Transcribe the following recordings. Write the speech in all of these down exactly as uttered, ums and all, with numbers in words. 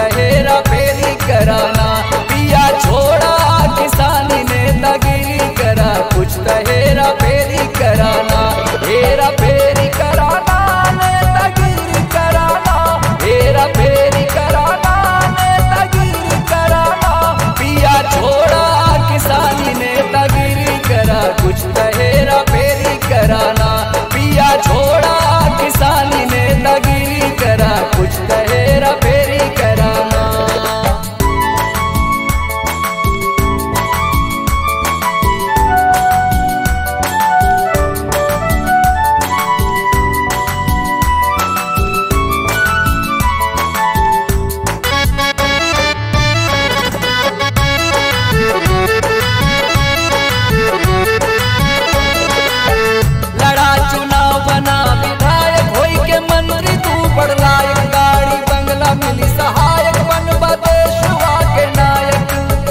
हेरा फेरी कराना। पिया छोड़ा किसानी नेतागिरी करा, कुछ तो हेरा फेरी कराना। हेरा फेरी कराना, नेतागिरी कराना, हेरा फेरी कराना, नेतागिरी कराना। पिया छोड़ा किसानी नेतागिरी करा, कुछ तो हेरा फेरी कराना। पिया छोड़ा किसानी नेतागिरी करा, कुछ तो हेरा फेरी कराना। लड़ा चुनाव बना विधायक होई के मंत्री तू बड़ लायक। गाड़ी बंगला मिली सहायक, बनबा देशवा के नायक।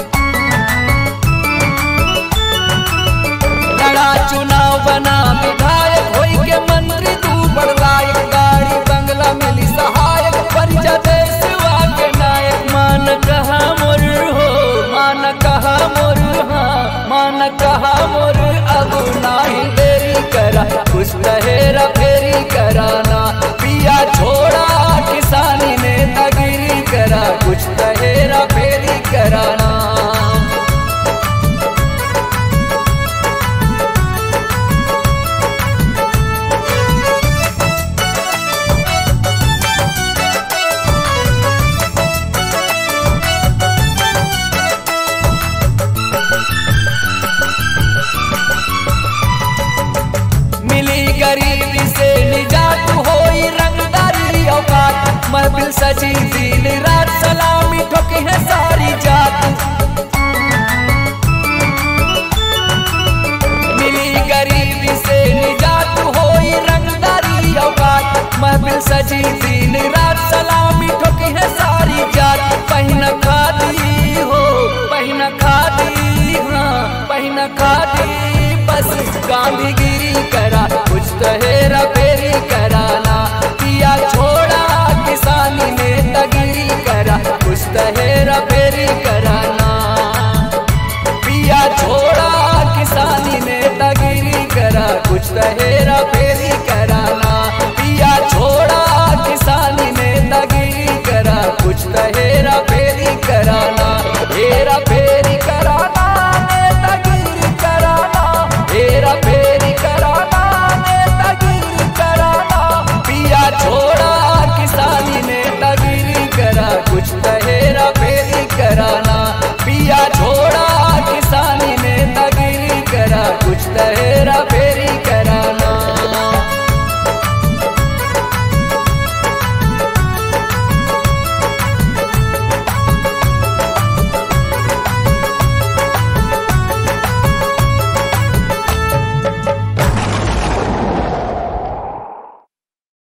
लड़ा चुनाव बना विधायक होई के मंत्री तू बड़ लायक। गाड़ी बंगला मिली सहायक, परिचा देशवा के नायक। मान कहा मोर हो, मान कहा मोर, हाँ मान कहा मोर, अब नाही देरी करा, कुछ तो हेरा फेरी कराना। पिया छोड़ा किसानी नेतागिरी करा, कुछ तो हेरा फेरी कराना। मिली गरीबी से निजात होई रंगदारी औकात। महफिल सजी दिन रात सलामी ठोकी है सारी जात। मिली गरीबी से निजात होई रंगदारी औकात। महफिल सजी दिन रात सलामी ठोकी है सारी जात। पहिना खादी हो, पहिना खादी, हाँ पहिना खादी, बस गांधीगिरी करा, कुछ तो हेरा फेरी कराना। पिया छोड़ा किसानी नेतागिरी करा, कुछ तो